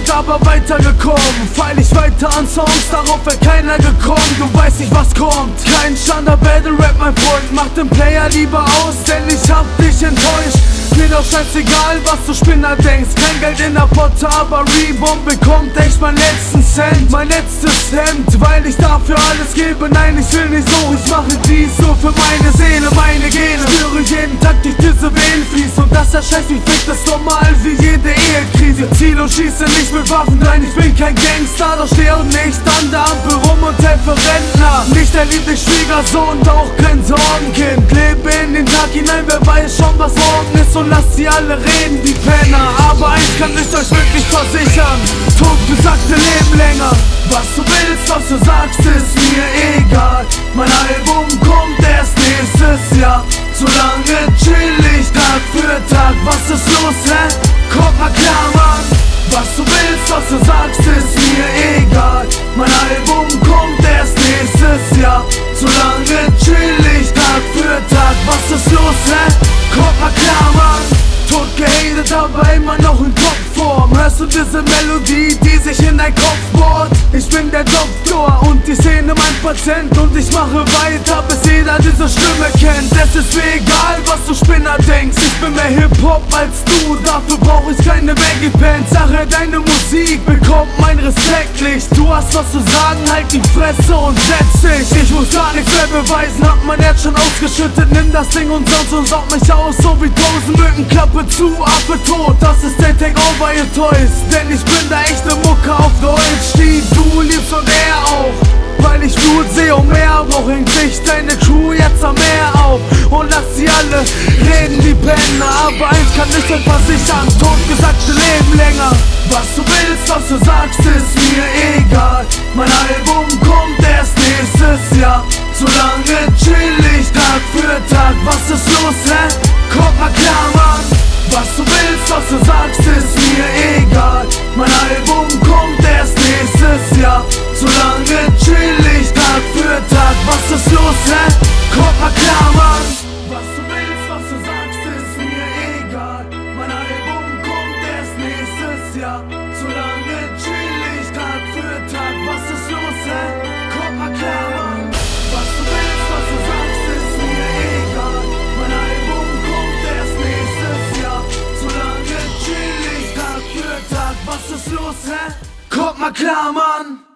gescheitert, aber weitergekommen. Feil ich weiter an Songs, darauf wäre keiner gekommen. Du weißt nicht, was kommt. Kein Standard-Battle-Rap, mein Freund. Mach den Player lieber aus, denn ich hab dich enttäuscht. Mir doch scheißegal, was du Spinner denkst. Kein Geld in der Potte, aber Reborn bekommt echt meinen letzten Cent. Mein letztes Hemd, weil ich dafür alles gebe. Nein, ich will nicht so, ich mache dies so für meine Seele, meine Gene. Spüre jeden Tag durch diese Venen fließt. Und dass der Scheiß mich fickt, ist normal wie jede Ehekrise. Ziel und schieße nicht mit Waffen rein, ich bin kein Gangster. Doch stehe und nicht an der Ampel rum und helfe Rentner. Nicht der Lieblingsschwiegersohn, doch kein Sorgenkind. Lebe in den Tag hinein, wer weiß schon, was morgen ist. Und lasst sie alle reden, die Penner. Aber eins kann ich euch wirklich versichern: totgesagte leben länger. Was du willst, was du sagst, ist mir egal. Mein Album kommt erst nächstes Jahr. Solange chill ich Tag für Tag. Was ist los, hä? Kommt mal klar, Mann. Was du willst, was du sagst, ist mir egal. Mein Album kommt erst nächstes Jahr. Solange chill ich Tag für Tag. Was ist los, hä? Kommt mal klar, Mann. Tot gehatet, aber immer noch in Topform. Hörst du diese Melodie, die sich in dein Kopf bohrt? Ich bin der Doktor und die Szene mein Patient. Und ich mache weiter, bis jeder diese Stimme kennt. Es ist mir egal, was du Spinner denkst. Ich bin mehr Hip-Hop als du, dafür brauch ich keine Baggy Pants. Sache, deine Musik bekommt mein Respekt nicht. Du hast was zu sagen, halt die Fresse und setz dich. Ich muss gar nichts mehr beweisen, hab mein Herz schon ausgeschüttet. Nimm das Ding und saug mich aus, so wie 1000 Mücken. Klappe zu, Affe tot, das ist der Takeover, ihr Toys. Denn ich bin der echte Mucke auf Deutsch, die du liebst und er auch. Weil ich Blut sehe und mehr brauch, hängt sich deine Crew jetzt am Meer auf. Und lass sie alle reden, die Penner. Aber eins kann ich euch versichern: totgesagte leben länger. Was du willst, was du sagst, ist mir egal. Mein Album kommt erst nächstes Jahr. Solange chill ich Tag für Tag. Was ist los, hä? Kommt mal klar, Mann. Was du willst, was du sagst, ist mir egal. Mein Album kommt erst nächstes Jahr. Solange chill ich Tag für Tag. Was ist los, hä? Kommt mal klar, Mann. Was du willst, was du sagst, ist mir egal. Mein Album kommt erst nächstes Jahr. Solange chill ich Tag für Tag. Was ist los, hä? Kommt mal klar, Mann. Was du willst, was du sagst, ist mir egal. Mein Album kommt erst nächstes Jahr. Solange chill ich Tag für Tag. Was ist los, hä? Kommt mal klar, Mann.